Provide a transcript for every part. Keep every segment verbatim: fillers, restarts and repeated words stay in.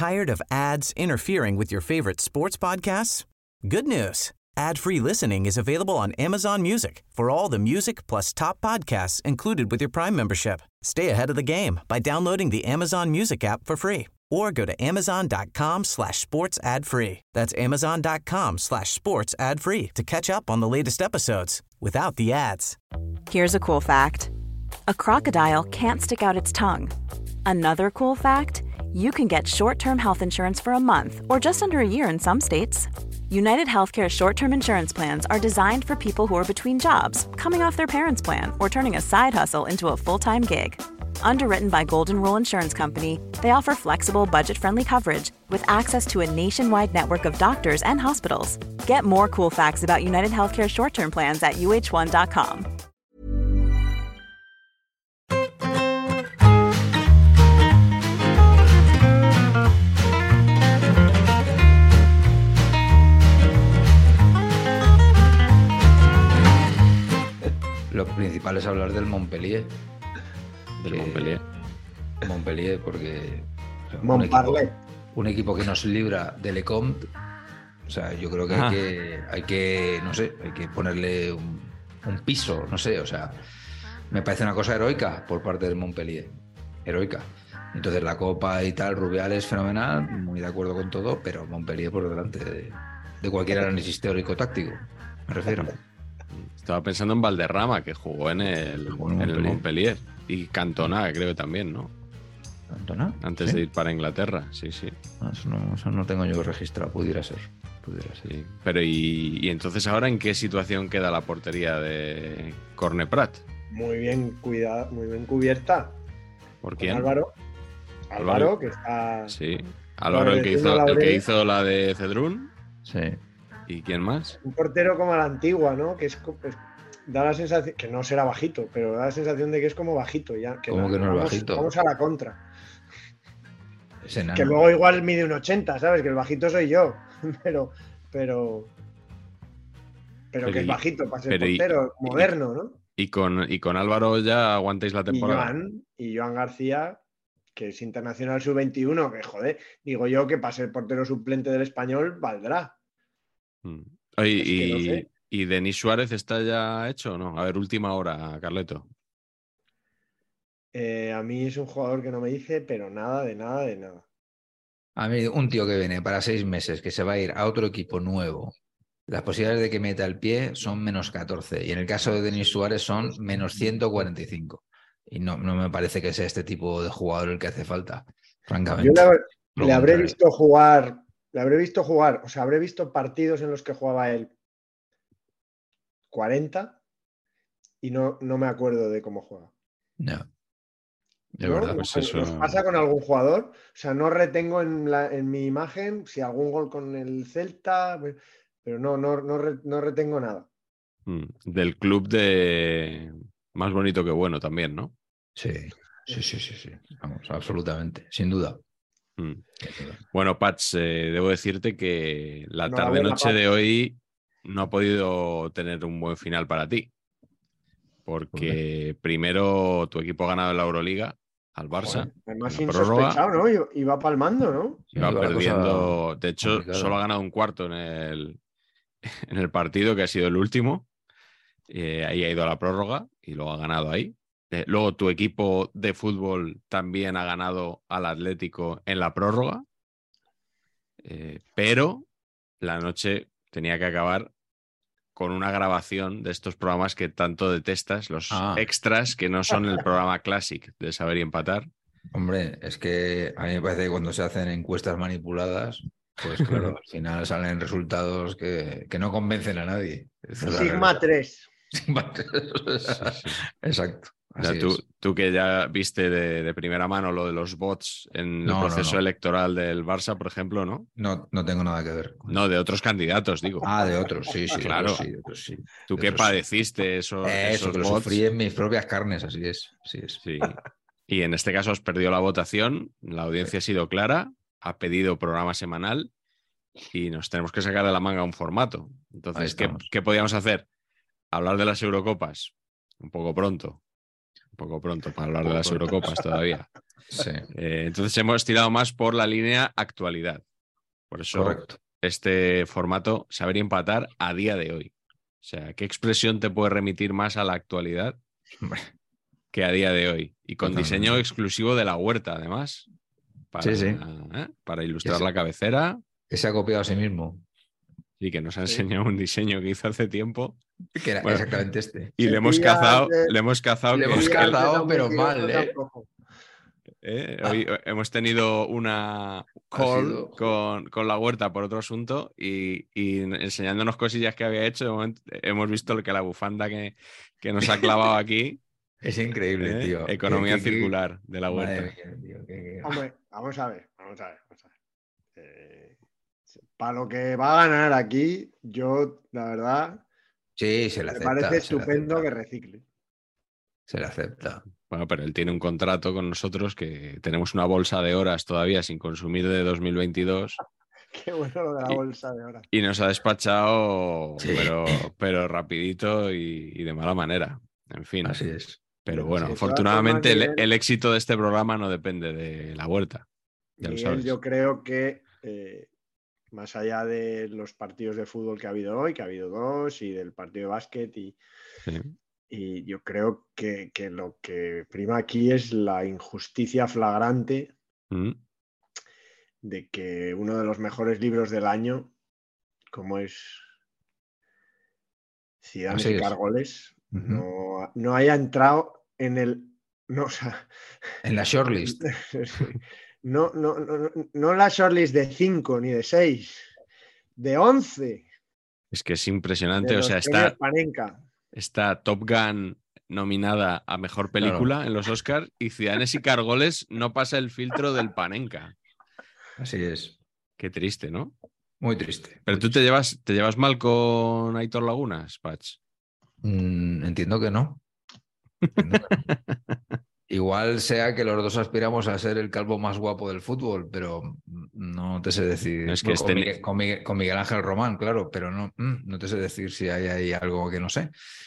Tired of ads interfering with your favorite sports podcasts? Good news. Ad-free listening is available on Amazon Music for all the music plus top podcasts included with your Prime membership. Stay ahead of the game by downloading the Amazon Music app for free or go to amazon.com slash sports ad free. That's amazon.com slash sports ad free to catch up on the latest episodes without the ads. Here's a cool fact. A crocodile can't stick out its tongue. Another cool fact, you can get short-term health insurance for a month or just under a year in some states. United Healthcare short-term insurance plans are designed for people who are between jobs, coming off their parents' plan, or turning a side hustle into a full-time gig. Underwritten by Golden Rule Insurance Company, they offer flexible, budget-friendly coverage with access to a nationwide network of doctors and hospitals. Get more cool facts about United Healthcare short-term plans at U H one dot com. Lo principal es hablar del Montpellier. Del Montpellier. Montpellier, porque un equipo, un equipo que nos libra de Lecomte. O sea, yo creo que hay, que hay que, no sé, hay que ponerle un, un piso, no sé, o sea, me parece una cosa heroica por parte del Montpellier. Heroica. Entonces la Copa y tal, Rubiales, fenomenal, muy de acuerdo con todo, pero Montpellier por delante de, de cualquier análisis teórico-táctico, me refiero. Estaba pensando en Valderrama, que jugó en el, jugó en en el Montpellier. Y Cantona, creo que también, ¿no? ¿Cantona? Antes ¿Sí? de ir para Inglaterra, sí, sí. No, eso, no, eso no tengo yo registrado, pudiera ser. Pudiera ser. Sí. Pero y, y entonces ahora, ¿en qué situación queda la portería de Corneprat? Muy bien cuidada, muy bien cubierta. ¿Por quién? Álvaro. Álvaro, Álvaro, que está... Sí. Álvaro, el que, hizo, el que hizo la de Cedrún. Sí. ¿Y quién más? Un portero como a la antigua, ¿no? Que es, pues, da la sensación, que no será bajito, pero da la sensación de que es como bajito. Ya, que ¿Cómo no, que no es vamos, bajito? Vamos a la contra. Es enano. Que luego igual mide un ochenta, ¿sabes? Que el bajito soy yo. Pero, pero, pero, pero que es bajito para ser portero, y, moderno, ¿no? Y con, y con Álvaro ya aguantáis la temporada. Y Joan, y Joan García, que es internacional sub veintiuno, que joder, digo yo que para ser portero suplente del Español valdrá. Mm. Oye, es que y, no sé. ¿Y Denis Suárez está ya hecho o no? A ver, última hora, Carleto. Eh, a mí es un jugador que no me dice, pero nada, de nada, de nada. A mí, un tío que viene para seis meses, que se va a ir a otro equipo nuevo, las posibilidades de que meta el pie son menos catorce. Y en el caso de Denis Suárez son menos ciento cuarenta y cinco. Y no, no me parece que sea este tipo de jugador el que hace falta, francamente. Yo le, le habré visto jugar, le habré visto jugar, o sea, habré visto partidos en los que jugaba él cuarenta y no, no me acuerdo de cómo juega. No. De ¿No? verdad, pues eso... ¿Nos pasa con algún jugador? O sea, no retengo en, la, en mi imagen si algún gol con el Celta, pero no, no, no, re, no retengo nada. Del club de más bonito que bueno también, ¿no? Sí, sí, sí, sí, sí. Vamos, absolutamente, sin duda. Mm. Bueno, Pats, eh, debo decirte que la no, tarde-noche de hoy no ha podido tener un buen final para ti. Porque primero tu equipo ha ganado la Euroliga al Barça. Joder, además insospechado, ¿no? Iba palmando, ¿no? Iba sí, perdiendo. De hecho, complicada. Solo ha ganado un cuarto en el, en el partido, que ha sido el último. Eh, ahí ha ido a la prórroga y luego ha ganado ahí. Eh, luego tu equipo de fútbol también ha ganado al Atlético en la prórroga. Eh, pero la noche tenía que acabar con una grabación de estos programas que tanto detestas, los ah. extras que no son el programa Classic de Saber y Empatar. Hombre, es que a mí me parece que cuando se hacen encuestas manipuladas, pues claro, al final salen resultados que, que no convencen a nadie. Sigma tres. Sigma tres. Sí, sí. Exacto. O sea, tú, tú que ya viste de, de primera mano lo de los bots en no, el proceso no, no. electoral del Barça, por ejemplo, ¿no? No, no tengo nada que ver. No, de otros candidatos, digo. Ah, de otros, sí, sí. Claro. Otros sí, otros sí. ¿Tú qué padeciste esos, eh, esos Eso, que bots? lo sufrí en mis propias carnes, así es. Así es. Sí. Y en este caso has perdido la votación, la audiencia ha sido clara, ha pedido programa semanal y nos tenemos que sacar de la manga un formato. Entonces, ¿qué, ¿qué podíamos hacer? Hablar de las Eurocopas, un poco pronto. Un poco pronto para hablar de las Eurocopas todavía. Sí. Eh, entonces hemos tirado más por la línea actualidad. Por eso Correcto. este formato, saber empatar a día de hoy. O sea, ¿qué expresión te puede remitir más a la actualidad que a día de hoy? Y con Totalmente. diseño exclusivo de La Huerta, además, para, Sí, sí. ¿eh? para ilustrar Ese- la cabecera. Que se ha copiado a sí mismo. Y que nos ha Sí. enseñado un diseño que hizo hace tiempo. Que era Bueno, exactamente este. y le hemos Setillas cazado, de- le hemos cazado Le que hemos es que setillas de cazado, San pero Mentiroso, mal, San ¿eh? Cojo. Eh, hoy hemos tenido una call sido- con, con La Huerta por otro asunto y, y enseñándonos cosillas que había hecho. De momento, hemos visto que la bufanda que, que nos ha clavado aquí, Es increíble, eh, tío. economía Que- que- que- circular de La Madre Huerta. mía, tío, que- que- Hombre, vamos a ver, vamos a ver. Vamos a ver. Eh, para lo que va a ganar aquí, yo, la verdad, Sí, se le me acepta. parece se le estupendo acepta, que recicle. Se le acepta. Bueno, pero él tiene un contrato con nosotros que tenemos una bolsa de horas todavía sin consumir de dos mil veintidós Qué bueno lo de la Y- bolsa de ahora. y nos ha despachado, Sí. pero, pero rapidito y, y de mala manera. En fin. Así es. Pero Sí, bueno, de todas afortunadamente formas, el, Miguel- el éxito de este programa no depende de La Huerta. Ya lo Miguel, sabes. yo creo que eh, más allá de los partidos de fútbol que ha habido hoy, que ha habido dos, y del partido de básquet, y, Sí. y yo creo que, que lo que prima aquí es la injusticia flagrante Mm. de que uno de los mejores libros del año, como es Cidanes Así y es. Caragoles, Ujú. no, no haya entrado en el... No, o sea, En la shortlist. no, no, no, no, no la shortlist de cinco ni de seis, de once. Es que es De impresionante. O los sea, premios está, Panenka. está Top Gun nominada a Mejor Película Claro. en los Oscars y Cidanes y Caragoles no pasa el filtro del Panenka. Así es. Qué triste, ¿no? Muy triste. Pero muy tú te triste. llevas, te llevas mal con Aitor Lagunas, Patch. Mm, entiendo que no. Entiendo que no. Igual sea que los dos aspiramos a ser el calvo más guapo del fútbol, pero no te sé decir. No, es que Bueno, con, este- Miguel, con Miguel- con Miguel Ángel Román, claro, pero no, mm, no te sé decir si hay ahí algo que no sé.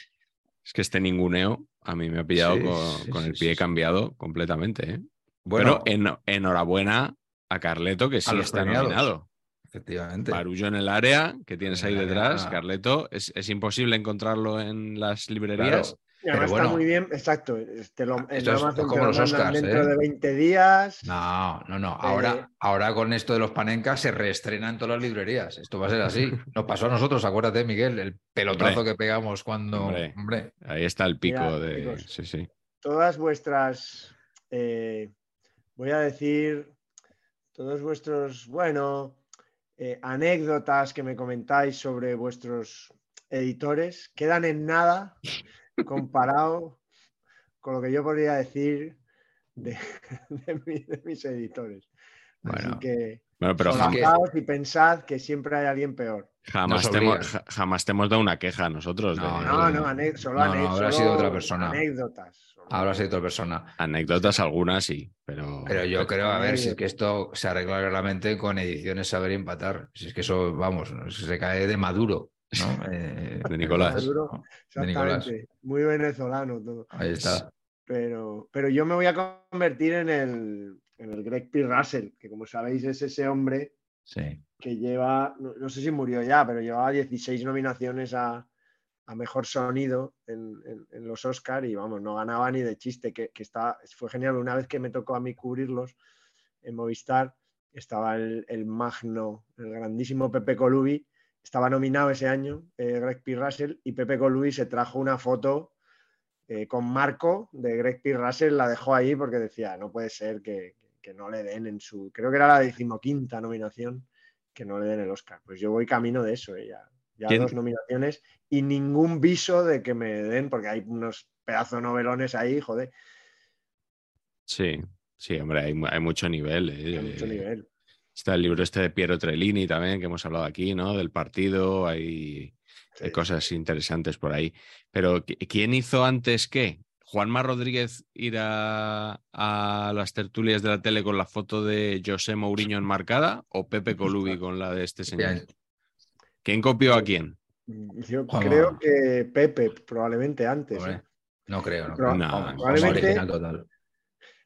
Es que este ninguneo a mí me ha pillado Sí, con, sí, con sí, el pie sí, sí. cambiado completamente. ¿eh? Bueno, Pero en- enhorabuena a Carleto, que sí los está premiados. nominado. efectivamente. Barullo en el área que tienes En ahí el área- detrás, Carleto. Es, es imposible encontrarlo en las librerías. Claro, Y además pero bueno, está muy bien, exacto. Te lo, en esto es- Amazon es como te lo los mandan Oscars, dentro ¿eh? de veinte días. No, no, no. Eh, Ahora, ahora con esto de los Panenka se reestrena en todas las librerías. Esto va a ser así. Nos pasó a nosotros, acuérdate, Miguel, el pelotazo Hombre, que pegamos cuando. hombre. Hombre, Ahí está el pico Mira, de. chicos. Sí, sí. Todas vuestras, eh, voy a decir, todos vuestros, bueno, eh, anécdotas que me comentáis sobre vuestros editores quedan en nada comparado con lo que yo podría decir de, de, mi- de mis editores. Así Bueno. que Bueno, pero Solazaos. jamás, solazaos y pensad que siempre hay alguien peor. jamás, Nos te hemos, obligan. ja- jamás te hemos dado una queja a nosotros. No, de, No, no, ane- solo, No, no, ane- habrá solo sido otra persona. anécdotas. solo- Ahora sí otra persona. Anécdotas algunas, sí, pero. Pero yo creo, a ver, si es anécdotas. que esto se arregla claramente con ediciones Saber y Empatar. Si es que eso, vamos, se cae de Maduro, ¿no? Eh, De Nicolás. Maduro, ¿no? De Nicolás. Exactamente. Muy venezolano todo. Ahí está. Pero, pero yo me voy a convertir en el, en el Greg P. Russell, que como sabéis es ese hombre Sí. que lleva, no, no sé si murió ya, pero llevaba dieciséis nominaciones a, a Mejor Sonido en, en- en los Oscars y vamos, no ganaba ni de chiste, que, que está, fue genial. Una vez que me tocó a mí cubrirlos en Movistar, estaba el, el magno, el grandísimo Pepe Colubi, estaba nominado ese año, eh, Greg P. Russell, y Pepe Colubi se trajo una foto eh, con Marco de Greg P. Russell, la dejó ahí porque decía, no puede ser que, que no le den en su, creo que era la decimoquinta nominación, que no le den el Oscar. Pues yo voy camino de eso, eh, ya, ya ¿Quién? dos nominaciones y ningún viso de que me den, porque hay unos pedazos novelones ahí, joder, Sí, sí, hombre, hay, mu- hay mucho nivel. eh. a mucho nivel. Está el libro este de Piero Trellini también, que hemos hablado aquí, ¿no? Del partido, hay, hay Sí. cosas interesantes por ahí. Pero ¿qui- ¿quién hizo antes qué? ¿Juanma Rodríguez ir a, a las tertulias de la tele con la foto de José Mourinho enmarcada o Pepe Colubi con la de este señor? Bien. ¿Quién copió a quién? Yo Juanma. creo que Pepe, probablemente antes. Hombre, ¿eh? no creo, no Pero- creo. No, Juanma, probablemente- original total.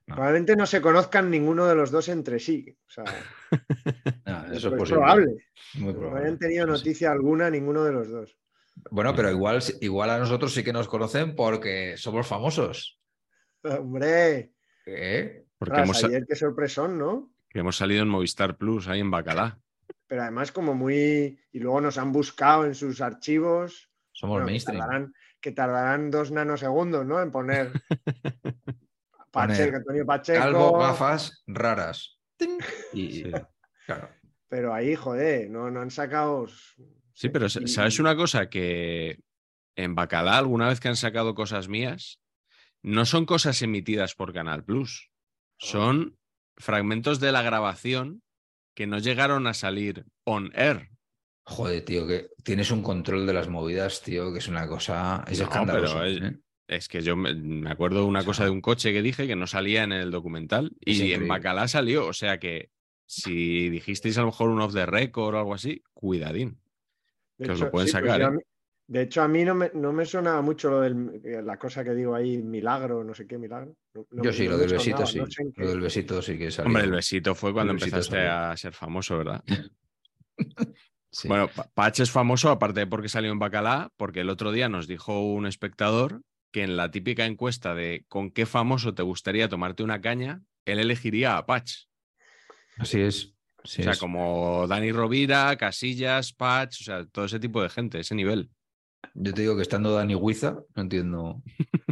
no. Probablemente no se conozcan ninguno de los dos entre sí. O sea, No, eso es, es es probable. Muy No probable. hayan tenido Sí, noticia sí. alguna ninguno de los dos. Bueno, pero igual, igual a nosotros sí que nos conocen porque somos famosos. Hombre, ¿Eh? Porque tras hemos, ayer qué sorpresón, ¿no? que hemos salido en Movistar Plus, ahí en Bacalá. Pero además como muy... Y luego nos han buscado en sus archivos. Somos Bueno, que mainstream. tardarán, que tardarán dos nanosegundos, ¿no? En poner Pacheco, Poner Antonio calvo, Pacheco. gafas, raras. ¡Ting! Y Sí. claro. Pero ahí, joder, no, no han sacado... Sí, pero Y, ¿sabes y- una cosa? Que en Bacalá, alguna vez que han sacado cosas mías, no son cosas emitidas por Canal Plus. Son fragmentos de la grabación que no llegaron a salir on air. Joder, tío, que tienes un control de las movidas, tío, que es una cosa. Es No, escandaloso. pero es, ¿eh? es que yo me, me acuerdo de una O sea, cosa de un coche que dije que no salía en el documental es y en increíble. Bacalá salió. O sea que si dijisteis a lo mejor un off the record o algo así, cuidadín, de que os lo hecho, pueden sí, pues sacar, yo a ¿eh? mí- de hecho, a mí no me, no me sonaba mucho lo del, la cosa que digo ahí, milagro, no sé qué milagro. No, no Yo me- sí, no lo me del besito sonaba, no sí. sé en Lo del qué. besito sí que salió. Hombre, el besito fue cuando El besito empezaste salió. a ser famoso, ¿verdad? Sí. Bueno, Pa- Patch es famoso, aparte de porque salió en Bacalá, porque el otro día nos dijo un espectador que en la típica encuesta de con qué famoso te gustaría tomarte una caña, él elegiría a Patch. Así es. Así O sea, es. como Dani Rovira, Casillas, Patch, o sea, todo ese tipo de gente, ese nivel. Yo te digo que estando Dani Huiza, no entiendo.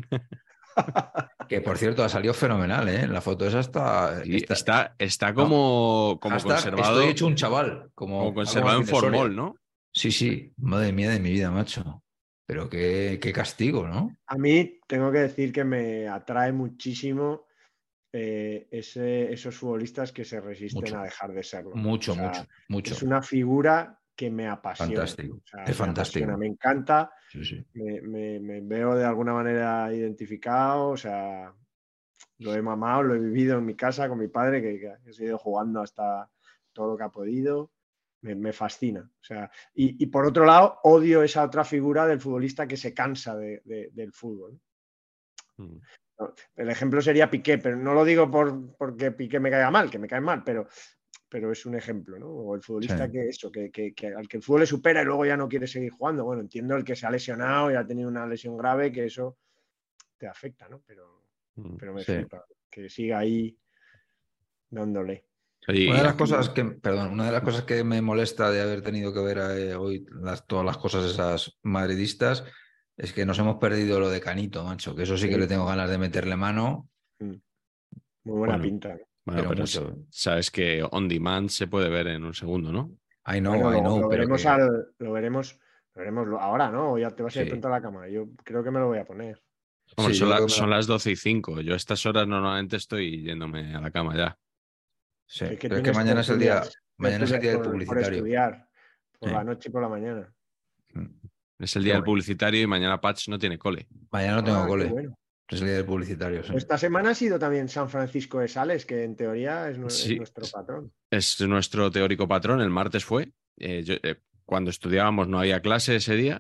Que por cierto, ha salido fenomenal, ¿eh? La foto esa está. Y está... está, está No. como, como Hashtag, estoy conservado, hecho un chaval. Como, como algo conservado en Martínez Soria. formol, ¿no? Sí, sí. Madre mía de mi vida, macho. Pero qué, qué castigo, ¿no? A mí tengo que decir que me atrae muchísimo eh, ese- esos futbolistas que se resisten Mucho. a dejar de serlo. Mucho, O sea, mucho, mucho. es una figura que me apasiona. Fantástico. O sea, Es me fantástico. apasiona, me encanta. Sí, sí. Me, me- me veo de alguna manera identificado, o sea, lo he mamado, lo he vivido en mi casa con mi padre, que, que he seguido jugando hasta todo lo que ha podido. Me, me fascina. O sea, y, y por otro lado, odio esa otra figura del futbolista que se cansa de- de- del fútbol. Mm. El ejemplo sería Piqué, pero no lo digo por, porque Piqué me caiga mal, que me cae mal, pero, pero es un ejemplo, ¿no? O el futbolista Sí. que eso, que, que, que al que el fútbol le supera y luego ya no quiere seguir jugando. Bueno, entiendo el que se ha lesionado y ha tenido una lesión grave, que eso te afecta, ¿no? Pero, Mm. pero me Sí. flipa que siga ahí dándole. Oye, Una y de las aquí- cosas que, perdón, una de las cosas que me molesta de haber tenido que ver eh, hoy las, todas las cosas esas madridistas es que nos hemos perdido lo de Canito, macho, que eso sí que Sí. le tengo ganas de meterle mano, Mm. Muy buena Bueno. pinta, ¿no? bueno, pero pero mucho. s- sabes que on demand se puede ver en un segundo, ¿no? I know, Bueno, I lo, know, lo pero veremos que- al, lo veremos, lo veremos lo- ahora, ¿no? O ya te vas a ir Sí. pronto a la cama. Yo creo que me lo voy a poner. Hombre, Sí, son, yo la- creo que me- son las doce y cinco. Yo a estas horas normalmente estoy yéndome a la cama ya. sí, Es que pero es que tienes mañana es el día, tertulias, mañana es el tertulias día del por, por publicitario. estudiar, por Sí. la noche y por la mañana. Es el Qué día del bueno. publicitario y mañana Patch no tiene cole. Mañana no tengo Ah, qué cole, bueno. es el día del publicitario. Sí. Esta semana ha sido también San Francisco de Sales, que en teoría es, nu- es Sí. nuestro patrón. Es nuestro teórico patrón, el martes fue. Eh, yo- eh, cuando estudiábamos no había clase ese día,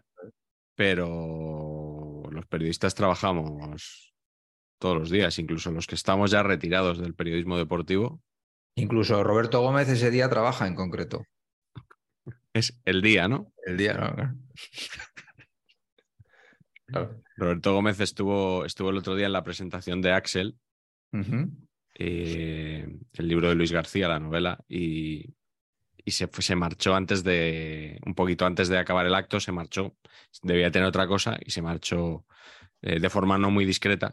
pero los periodistas trabajamos todos los días, incluso los que estamos ya retirados del periodismo deportivo. Incluso Roberto Gómez ese día trabaja en concreto. Es el día, ¿no? El día, ¿no? Claro. Claro. Roberto Gómez estuvo, estuvo el otro día en la presentación de Axel, Ujú. eh, el libro de Luis García, la novela, y, y se, fue- se marchó antes de, un poquito antes de acabar el acto, se marchó, debía tener otra cosa y se marchó eh, de forma no muy discreta.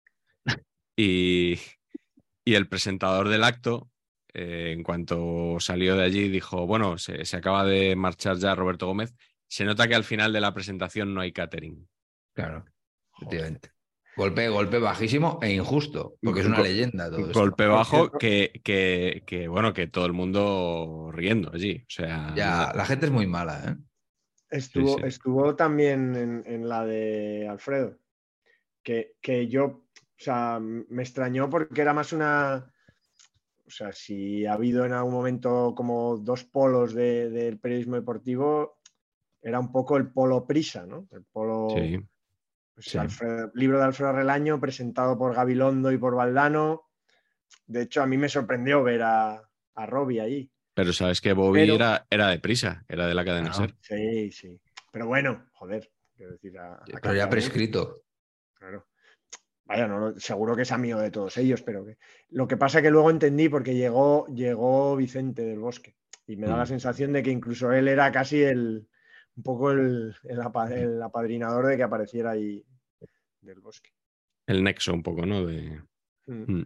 Y, y el presentador del acto, eh, en cuanto salió de allí, dijo, bueno, se, se acaba de marchar ya Roberto Gómez, se nota que al final de la presentación no hay catering. Claro, efectivamente. Golpe, golpe bajísimo e injusto, porque es una Go- leyenda todo esto. Golpe Por bajo cierto- que, que, que, bueno, que todo el mundo riendo allí. O sea, Ya, la gente es muy mala, ¿eh? Estuvo, Sí, sí. estuvo también en, en la de Alfredo, que, que yo, o sea, me extrañó porque era más una, o sea, si ha habido en algún momento como dos polos de- del periodismo deportivo, era un poco el polo Prisa, ¿no? El polo, Sí. pues, Sí. Alfredo- libro de Alfredo Relaño presentado por Gabilondo y por Valdano, De hecho, a mí me sorprendió ver a, a Robbie ahí. Pero sabes que Bobby Pero... era, era de Prisa, era de la cadena Ah, SER. Sí, sí. Pero bueno, joder, quiero decir, a, a pero ya prescrito. Claro. Vaya, no, seguro que es amigo de todos ellos, pero que... lo que pasa es que luego entendí porque llegó, llegó Vicente del Bosque y me da mm. la sensación de que incluso él era casi el un poco el, el, el apadrinador de que apareciera ahí del Bosque. El nexo un poco, ¿no? De... Mm.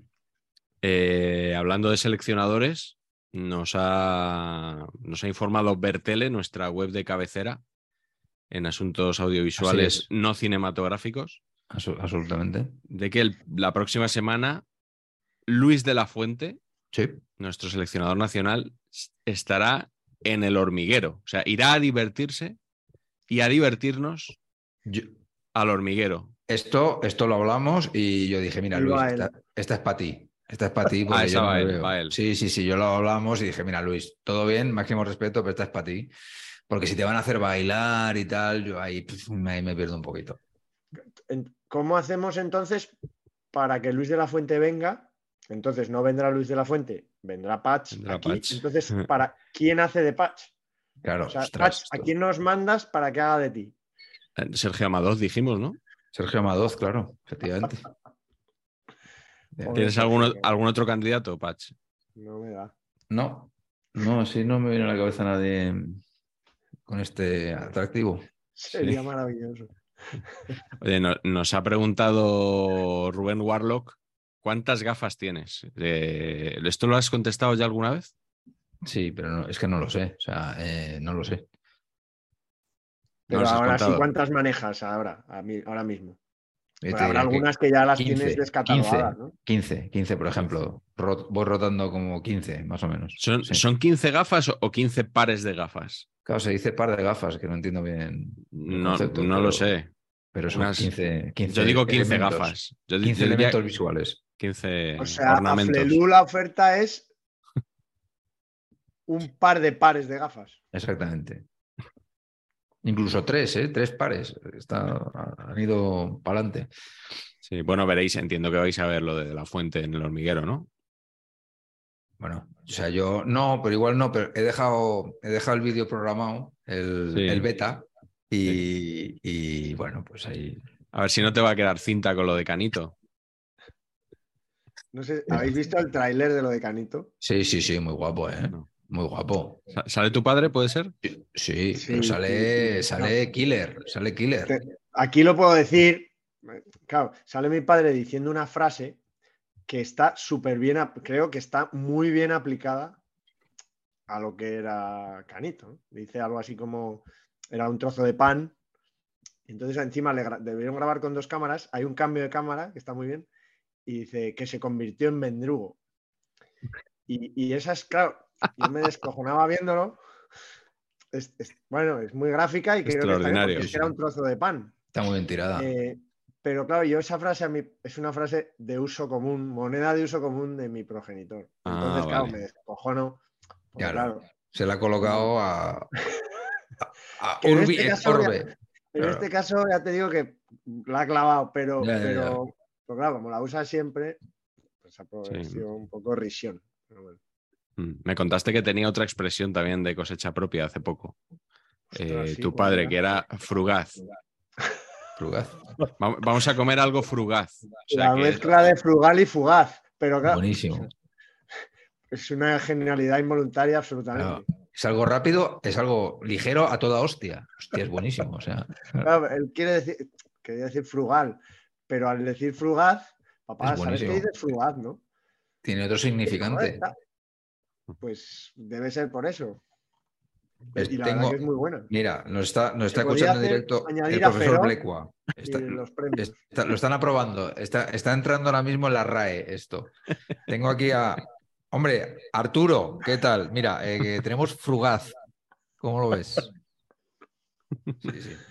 Eh, hablando de seleccionadores, nos ha, nos ha informado Bertele, nuestra web de cabecera, en asuntos audiovisuales no cinematográficos. Absolutamente. De que el, la próxima semana Luis de la Fuente, sí. nuestro seleccionador nacional, estará en El Hormiguero. O sea, irá a divertirse y a divertirnos yo, al Hormiguero. Esto, esto lo hablamos y yo dije, mira, Luis, esta, esta es para ti. Esta es para ti porque ah, yo no va me él, veo. Va él. Sí, sí, sí, yo lo hablamos y dije, mira, Luis, todo bien, máximo respeto, pero esta es para ti. Porque si te van a hacer bailar y tal, yo ahí, pff, ahí me pierdo un poquito. ¿Cómo hacemos entonces para que Luis de la Fuente venga? Entonces no vendrá Luis de la Fuente, vendrá Patch vendrá aquí. Patch. Entonces, ¿para quién hace de Patch? Claro, o sea, ostras, Patch, ¿a quién nos mandas para que haga de ti? Sergio Amadoz, dijimos, ¿no? Sergio Amadoz, claro, efectivamente. ¿Tienes algún, algún otro candidato, Patch? No me da. No, no, sí, no me viene a la cabeza nadie con este atractivo. Sería sí. maravilloso. Oye, no, nos ha preguntado Rubén Warlock, ¿cuántas gafas tienes? Eh, ¿Esto lo has contestado ya alguna vez? Sí, pero no, es que no lo sé, o sea, eh, no lo sé. Pero no ahora sí, ¿cuántas manejas ahora, a mí, ahora mismo? Pues habrá que algunas que ya las quince, tienes descatalogadas, quince, ¿no? quince, quince, por ejemplo. Rot, voy rotando como quince, más o menos. ¿Son, sí. ¿Son quince gafas o quince pares de gafas? Claro, se dice par de gafas, que no entiendo bien el no, concepto. No pero, lo sé. Pero son Unas, quince, quince Yo digo quince elementos, gafas. Yo, quince yo elementos visuales. quince o sea, ornamentos. A Flelú la oferta es un par de pares de gafas. Exactamente. Incluso tres, ¿eh? Tres pares. Está, han ido para adelante. Sí, bueno, veréis, entiendo que vais a ver lo de la fuente en El Hormiguero, ¿no? Bueno, o sea, yo no, pero igual no, pero he dejado, he dejado el vídeo programado, el, sí. el beta, y, sí. y bueno, pues ahí. A ver si no te va a quedar cinta con lo de Canito. No sé, ¿habéis visto el tráiler de lo de Canito? Sí, sí, sí, muy guapo, ¿eh? No. Muy guapo. ¿Sale tu padre, puede ser? Sí, sí pero sale, sí, sí. sale no. killer, sale killer. Aquí lo puedo decir, claro, sale mi padre diciendo una frase que está súper bien, creo que está muy bien aplicada a lo que era Canito, ¿no? Dice algo así como, era un trozo de pan, entonces encima le gra- debieron grabar con dos cámaras, hay un cambio de cámara que está muy bien, y dice que se convirtió en mendrugo. Y, y esa es, claro, yo me descojonaba viéndolo. Es, es, bueno, es muy gráfica y creo que está bien porque es que era un trozo de pan. Está muy bien tirada. Eh, pero claro, yo esa frase a mí es una frase de uso común, moneda de uso común de mi progenitor. Entonces, ah, claro, vale. me descojono. Claro, claro, se la ha colocado a, a, a en Urbi este et caso, Orbe. Ya, en claro. este caso ya te digo que la ha clavado, pero, ya, ya, pero, ya. pero claro, como la usa siempre, pues ha sido sí. un poco risión. Pero bueno. Me contaste que tenía otra expresión también de cosecha propia hace poco. Ostras, eh, sí, tu padre, que era frugaz. Frugaz. Vamos a comer algo frugaz. O sea, la que... mezcla de frugal y fugaz. Pero claro, buenísimo. Es una genialidad involuntaria absolutamente. Claro. Es algo rápido, es algo ligero a toda hostia. Hostia, es buenísimo. O sea, claro, él quiere decir, quería decir frugal, pero al decir frugaz, papá, ¿sabes qué dice frugaz, no? Tiene otro significante. Pues debe ser por eso. Es, y la tengo, verdad que es muy buena. Mira, nos está, nos está escuchando en directo el profesor Blecua. Está, está, lo están aprobando. Está, está entrando ahora mismo en la R A E esto. Tengo aquí a... Hombre, Arturo, ¿qué tal? Mira, eh, que tenemos frugaz. ¿Cómo lo ves? Sí, sí.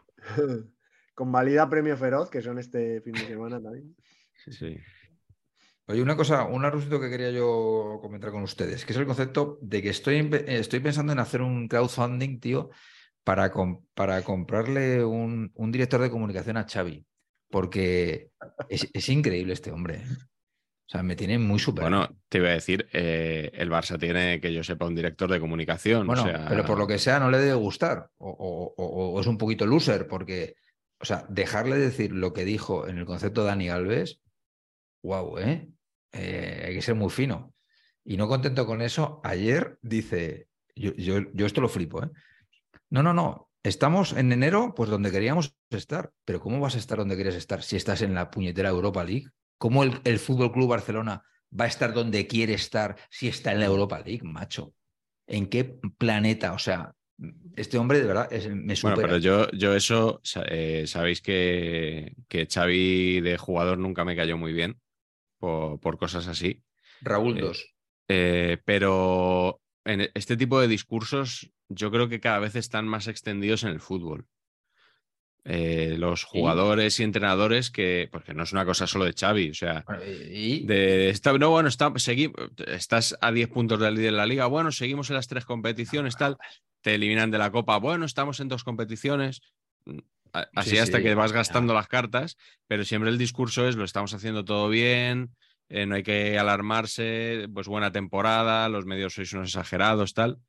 Convalida Premio Feroz, que son este fin de semana también. Sí, sí. Oye, una cosa, un asunto que quería yo comentar con ustedes, que es el concepto de que estoy, estoy pensando en hacer un crowdfunding, tío, para, com para comprarle un, un director de comunicación a Xavi, porque es, es increíble este hombre. O sea, me tiene muy superado. Bueno, te iba a decir, eh, el Barça tiene, que yo sepa, un director de comunicación. Bueno, o sea... pero por lo que sea no le debe gustar. O, o, o, o es un poquito loser, porque, o sea, dejarle decir lo que dijo en el concepto de Dani Alves, wow, ¿eh? eh hay que ser muy fino. Y no contento con eso, ayer dice, yo, yo, yo esto lo flipo, ¿eh? No, no, no, estamos en enero, pues donde queríamos estar. Pero ¿cómo vas a estar donde quieres estar si estás en la puñetera Europa League? ¿Cómo el, el Fútbol Club Barcelona va a estar donde quiere estar si está en la Europa League, macho? ¿En qué planeta? O sea, este hombre de verdad es, me supera. Bueno, pero yo, yo eso, eh, sabéis que, que Xavi de jugador nunca me cayó muy bien por, por cosas así. Raúl eh, dos. Eh, pero en este tipo de discursos yo creo que cada vez están más extendidos en el fútbol. Eh, los jugadores ¿Y? y entrenadores que, porque no es una cosa solo de Xavi, o sea, ¿Y? de está, no, bueno, está, segui, estás a diez puntos del líder de la liga, bueno, seguimos en las tres competiciones, tal, te eliminan de la Copa, bueno, estamos en dos competiciones, así sí, hasta sí. que vas gastando ah. las cartas, pero siempre el discurso es lo estamos haciendo todo bien, eh, no hay que alarmarse, pues buena temporada, los medios sois unos exagerados, tal,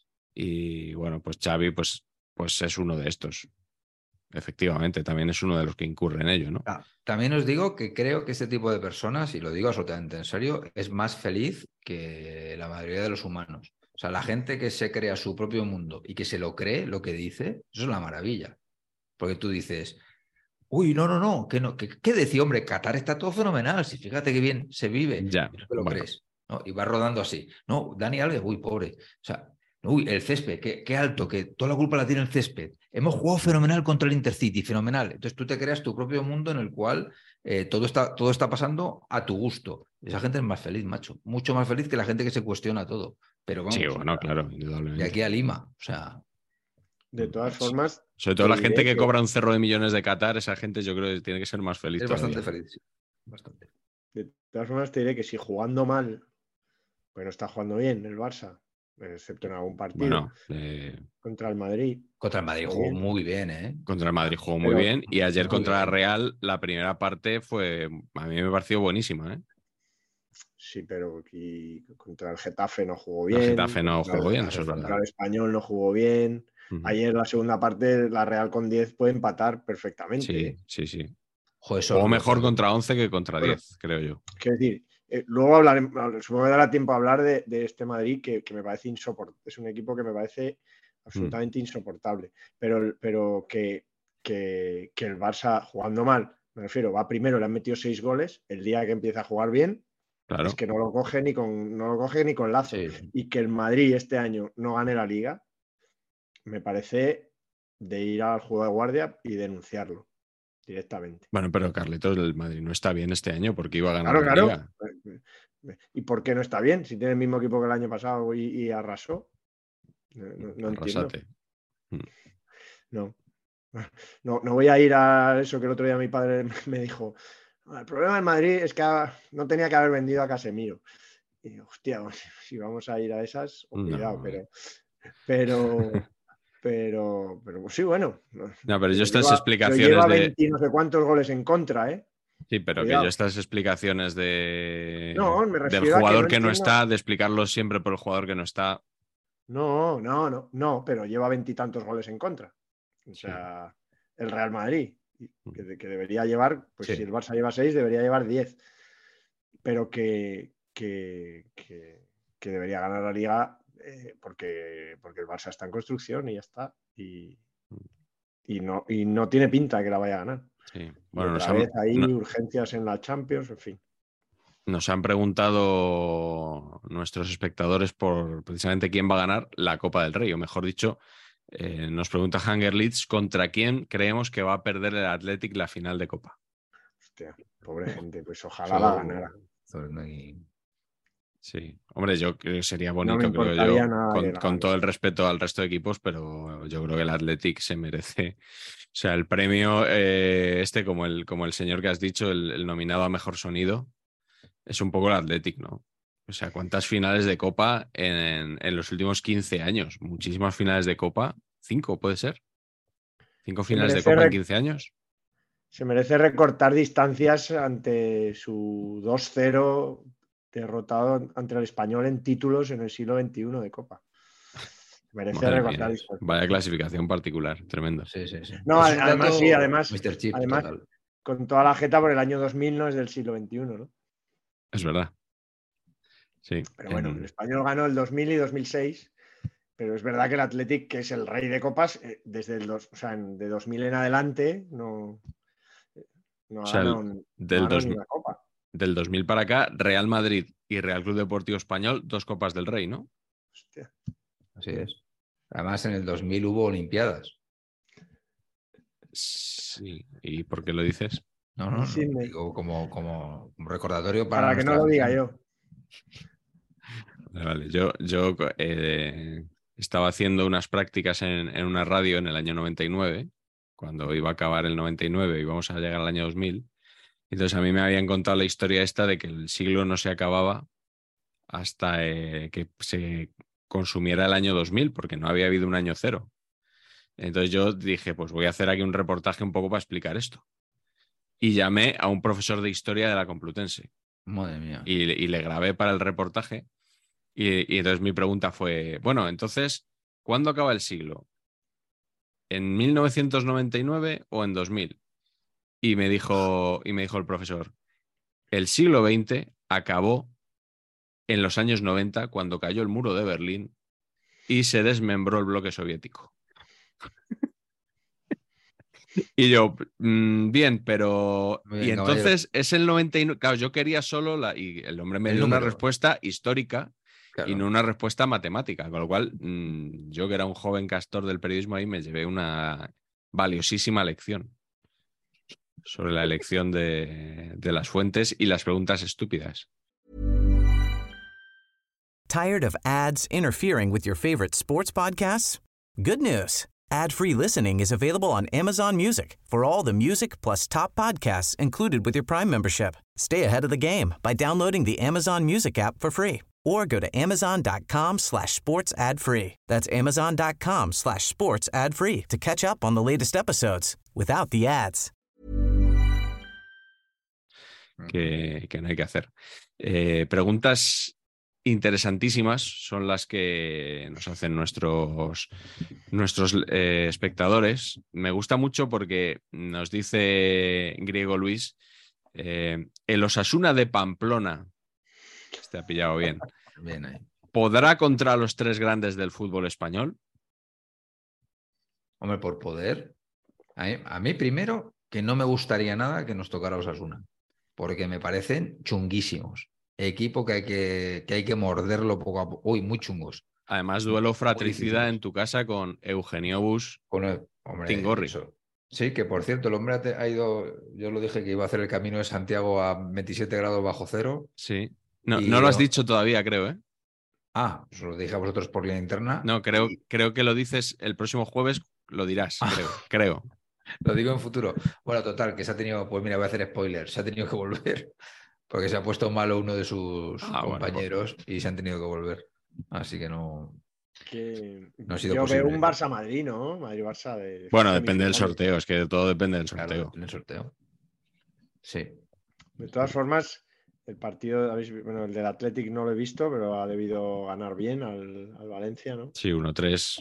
y bueno, pues Xavi pues, pues es uno de estos. Efectivamente, también es uno de los que incurre en ello, ¿no? Ah, también os digo que creo que este tipo de personas, y lo digo absolutamente en serio, es más feliz que la mayoría de los humanos. O sea, la gente que se crea su propio mundo y que se lo cree, lo que dice, eso es la maravilla. Porque tú dices, uy, no, no, no, que no, que, ¿qué decía, hombre? Qatar está todo fenomenal, si fíjate qué bien se vive. Ya, y no te lo bueno. crees, ¿no? Y vas rodando así. No, Dani Alves, uy, pobre. O sea, uy, el césped, qué, qué alto, que toda la culpa la tiene el césped. Hemos jugado fenomenal contra el Intercity, fenomenal. Entonces tú te creas tu propio mundo en el cual eh, todo, está, todo está pasando a tu gusto. Esa gente es más feliz, macho. Mucho más feliz que la gente que se cuestiona todo. Pero vamos, sí, bueno, claro, indudablemente. De aquí a Lima, o sea... De todas formas... Sobre todo la gente que, que cobra un cerro de millones de Qatar, esa gente yo creo que tiene que ser más feliz Es todavía. bastante feliz, sí. Bastante. De todas formas te diré que si jugando mal, pues no está jugando bien el Barça, excepto en algún partido. Bueno, eh... contra el Madrid. Contra el Madrid jugó muy bien, ¿eh? Contra el Madrid jugó muy Pero, bien y ayer contra la bien. Real la primera parte fue, a mí me pareció buenísima, ¿eh? Sí, pero aquí contra el Getafe no jugó bien. El Getafe no contra jugó el, bien, eso es verdad. Contra el Español no jugó bien. Uh-huh. Ayer la segunda parte la Real con diez puede empatar perfectamente. Sí, ¿eh? sí, sí. Joder, jugó mejor contra once que contra bueno, diez, creo yo. Quiero decir, eh, luego hablaremos, supongo que dará tiempo a hablar de, de este Madrid que, que me parece insoportable. Es un equipo que me parece absolutamente mm. insoportable. Pero, pero que, que, que el Barça jugando mal, me refiero, va primero, le han metido seis goles, el día que empieza a jugar bien, claro. Es que no lo coge ni con, no lo coge ni con lazo. Sí. Y que el Madrid este año no gane la Liga, me parece de ir al juego de guardia y denunciarlo directamente. Bueno, pero Carlitos, el Madrid no está bien este año porque iba a ganar claro, la claro. Liga. ¿Y por qué no está bien? Si tiene el mismo equipo que el año pasado y, y arrasó. No, no, no entiendo. No. no. No voy a ir a eso que el otro día mi padre me dijo. El problema del Madrid es que no tenía que haber vendido a Casemiro. Y digo, hostia, si vamos a ir a esas, oh, cuidado, no, pero, pero, pero, pero, sí, bueno. No, pero yo estas lleva, explicaciones lleva de... veinte no sé cuántos goles en contra, ¿eh? Sí, pero cuidado. Que yo estas explicaciones de no, me del jugador que no, que no está, de explicarlo siempre por el jugador que no está. No, no, no, no, pero lleva veintitantos goles en contra. O sea, sí. El Real Madrid. Que, que debería llevar, pues sí. Si el Barça lleva seis, debería llevar diez. Pero que, que, que, que debería ganar la Liga eh, porque, porque el Barça está en construcción y ya está. Y, y, no, y no tiene pinta de que la vaya a ganar. Sí. Bueno, y otra nos vez han, hay no, urgencias en la Champions, en fin. Nos han preguntado nuestros espectadores por precisamente quién va a ganar la Copa del Rey, o mejor dicho, Eh, nos pregunta Hunger Leeds contra quién creemos que va a perder el Athletic la final de Copa. Hostia, pobre gente, pues ojalá la ganara. Sí, hombre, yo creo que sería bonito, no creo yo, con, con todo el respeto al resto de equipos, pero yo creo que el Athletic se merece, o sea, el premio eh, este, como el, como el señor que has dicho, el, el nominado a mejor sonido, es un poco el Athletic, ¿no? O sea, ¿cuántas finales de Copa en, en los últimos quince años? Muchísimas finales de Copa. ¿Cinco puede ser? ¿Cinco finales de Copa en quince años? Se merece recortar distancias ante su dos cero derrotado ante el Español en títulos en el siglo veintiuno de Copa. Merece Madre recortar mía, distancias. vaya clasificación particular, tremendo. Sí, sí, sí. No, Es un además dato sí, además, míster Chip, además total. con toda la jeta por el año dos mil no es del siglo veintiuno, ¿no? Es verdad. Sí. Pero bueno, en... el Español ganó el dos mil y dos mil seis, pero es verdad que el Athletic, que es el rey de copas, eh, desde el dos, o sea, de dos mil en adelante no, no ha O sea, ganado, el- no del, ha ganado dos ni mil una copa. del dos mil para acá, Real Madrid y Real Club Deportivo Español, dos Copas del Rey, ¿no? Hostia. Así es. Además, en el dos mil hubo Olimpiadas. Sí. ¿Y por qué lo dices? No, no, Sí, no. me- Digo, como, como un recordatorio para, Para que no nuestra lo diga afición. yo. Vale, vale. Yo, yo eh, estaba haciendo unas prácticas en, en una radio en el año noventa y nueve, cuando iba a acabar el noventa y nueve y vamos a llegar al año dos mil. Entonces a mí me habían contado la historia esta de que el siglo no se acababa hasta eh, que se consumiera el año dos mil, porque no había habido un año cero. Entonces yo dije, pues voy a hacer aquí un reportaje un poco para explicar esto. Y llamé a un profesor de historia de la Complutense Madre mía. y, y le grabé para el reportaje. Y, y entonces mi pregunta fue, bueno, entonces, ¿cuándo acaba el siglo? ¿En mil novecientos noventa y nueve o en dos mil? Y me dijo, y me dijo el profesor, el siglo veinte acabó en los años noventa, cuando cayó el muro de Berlín y se desmembró el bloque soviético. Y yo, mmm, bien, pero... Muy Y bien, caballero. entonces es el noventa y nueve... Claro, yo quería solo la... Y el hombre me El dio una número. respuesta histórica Claro. y no una respuesta matemática, con lo cual mmm, yo, que era un joven castor del periodismo, ahí me llevé una valiosísima lección sobre la elección de, de las fuentes y las preguntas estúpidas. Tired of ads interfering with your favorite sports podcasts? Good news. Ad-free listening is available on Amazon Music for all the music plus top podcasts included with your Prime membership. Stay ahead of the game by downloading the Amazon Music app for free or go to amazon.com slash sports ad free. That's amazon.com slash sports ad free to catch up on the latest episodes without the ads. Que, que no hay que hacer. Eh, preguntas interesantísimas son las que nos hacen nuestros, nuestros eh, espectadores. Me gusta mucho porque nos dice Griego Luis, eh, el Osasuna de Pamplona, este ha pillado bien, Bien ahí. ¿podrá contra los tres grandes del fútbol español? Hombre, por poder. A mí, a mí primero, que no me gustaría nada que nos tocara Osasuna, porque me parecen chunguísimos. Equipo que hay que, que hay que morderlo poco a poco. Uy, muy chungos. Además, duelo Muy fratricida difíciles. en tu casa con Eugenio Bus. Con el, hombre, Tingorri. eso. Sí, que por cierto, el hombre ha ido, yo lo dije que iba a hacer el camino de Santiago a veintisiete grados bajo cero. Sí. No, y no lo has no- dicho todavía, creo, ¿eh? Ah, os lo dije a vosotros por línea interna. No, creo, y creo que lo dices el próximo jueves, lo dirás, creo, creo. lo digo en futuro. Bueno, total, que se ha tenido, pues mira, voy a hacer spoiler, se ha tenido que volver, porque se ha puesto malo uno de sus Ah, bueno, compañeros y se han tenido que volver. Así que no, Que no ha sido yo posible. veo un Barça-Madrid, ¿no? Madrid-Barça de Bueno, depende del semifinales. sorteo, es que todo depende del Claro, sorteo. en el sorteo. Sí. De todas formas, el partido, habéis, bueno, el del Athletic no lo he visto, pero ha debido ganar bien al, al Valencia, ¿no? Sí, uno tres.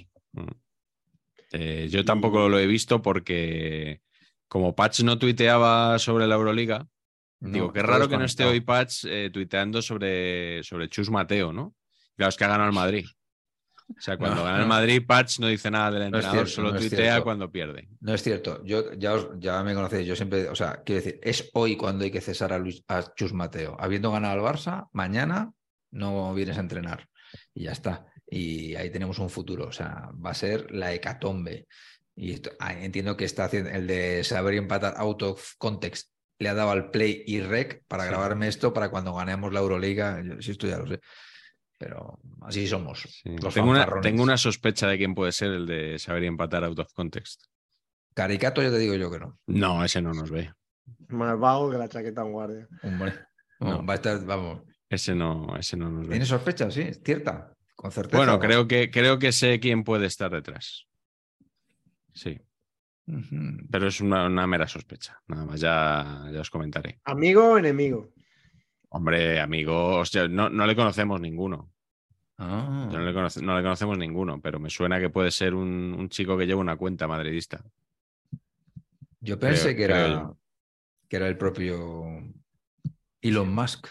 Eh, yo tampoco lo he visto porque como Patch no tuiteaba sobre la Euroliga, No, digo, qué está raro que no esté desconectado. hoy Patch eh, tuiteando sobre, sobre Chus Mateo, ¿no? Claro, es que ha ganado el Madrid. O sea, cuando No, gana el no. Patch, Patch no dice nada del No es entrenador, cierto, solo no es tuitea cierto. cuando pierde. No es cierto. Yo ya, os, ya me conocéis. Yo siempre, o sea, quiero decir, es hoy cuando hay que cesar a, Luis, a Chus Mateo. Habiendo ganado al Barça, mañana no vienes a entrenar. Y ya está. Y ahí tenemos un futuro. O sea, va a ser la hecatombe. Y esto, ah, entiendo que está haciendo el de saber empatar out of context. Le ha dado al play y rec para Sí. grabarme esto para cuando ganemos la Euroliga. Yo, sí, esto ya lo sé. Pero así somos. Sí. Los Tengo, una, fanfarrones. tengo una sospecha de quién puede ser el de saber empatar out of context. Caricato, ya te digo yo que no. No, ese no nos ve. Más vago que la chaqueta en guardia. Hombre, no, No. va a estar, vamos. Ese no, ese no nos ve. ¿Tienes sospechas? Sí, es cierta. Con certeza. Bueno, ¿o no? creo que, creo que sé quién puede estar detrás. Sí. Uh-huh. Pero es una, una mera sospecha. Nada más, ya, ya os comentaré. ¿Amigo o enemigo? Hombre, amigo, hostia, no, no le conocemos ninguno. Ah. Yo no, le conoce, no le conocemos ninguno, pero me suena que puede ser un, un chico que lleva una cuenta madridista. Yo pensé Creo, que, creo era, yo. que era el propio Elon Musk.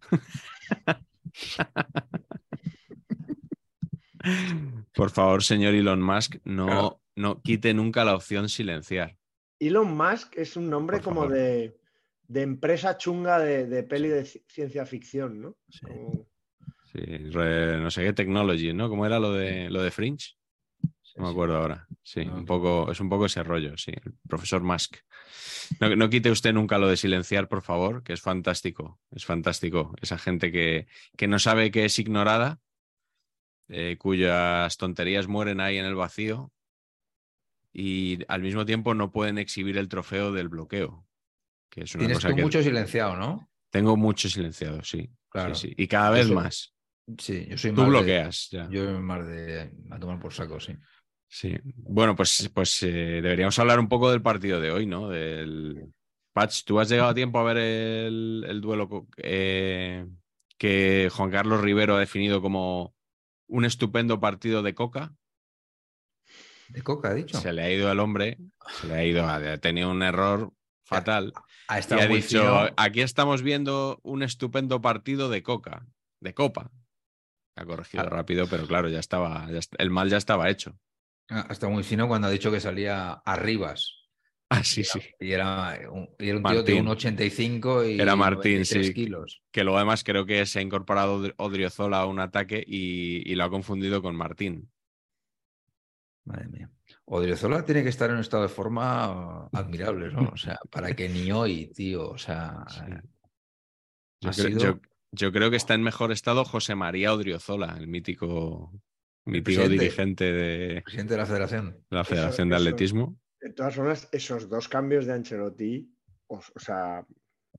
Por favor, señor Elon Musk, no, Claro. no quite nunca la opción silenciar. Elon Musk es un nombre Por como favor. de, de empresa chunga de, de peli Sí. de ci- ciencia ficción, ¿no? Sí. Como- Sí, re- no sé qué technology, ¿no? ¿Cómo era lo de, lo de Fringe? Sí, No me sí. acuerdo ahora. Sí, No, un no. poco, es un poco ese rollo, sí. El profesor Musk. No, no quite usted nunca lo de silenciar, por favor, que es fantástico. Es fantástico. Esa gente que, que no sabe que es ignorada, eh, cuyas tonterías mueren ahí en el vacío y al mismo tiempo no pueden exhibir el trofeo del bloqueo, que es una Tienes cosa tú que mucho silenciado, ¿no? tengo mucho silenciado, sí. Sí, Claro. sí. Y cada Yo vez soy- más. Sí, yo soy Tú más de. bloqueas, ya. Yo soy más de. A tomar por saco, sí. Sí. Bueno, pues, pues eh, deberíamos hablar un poco del partido de hoy, ¿no? Del Patch, ¿tú has llegado a tiempo a ver el, el duelo co- eh, que Juan Carlos Rivero ha definido como un estupendo partido de Coca? ¿De Coca, ha dicho? Se le ha ido al hombre, se le ha ido, ha tenido un error Ha, fatal ha y estado ha muy dicho, fino. aquí estamos viendo un estupendo partido de Coca, de Copa. Ha corregido Ha, rápido, pero claro, ya estaba, ya est- el mal ya estaba hecho. ha estado muy fino cuando ha dicho que salía Arribas. Ah, Y sí, era, sí. y era un, y era un tío de Martín. uno ochenta y cinco Era y noventa Martín, y tres sí. Que, kilos. que luego además creo que se ha incorporado Odri- Odriozola a un ataque y, y lo ha confundido con Martín. Madre mía. Odriozola tiene que estar en un estado de forma admirable, ¿no? O sea, para que ni hoy, tío. O sea, Sí. ha Yo, creo, yo, sido yo creo que está en mejor estado José María Odriozola, el mítico, el mítico presidente, dirigente de presidente de la federación. la eso, Federación de eso, Atletismo. de todas formas, esos dos cambios de Ancelotti, o, o sea,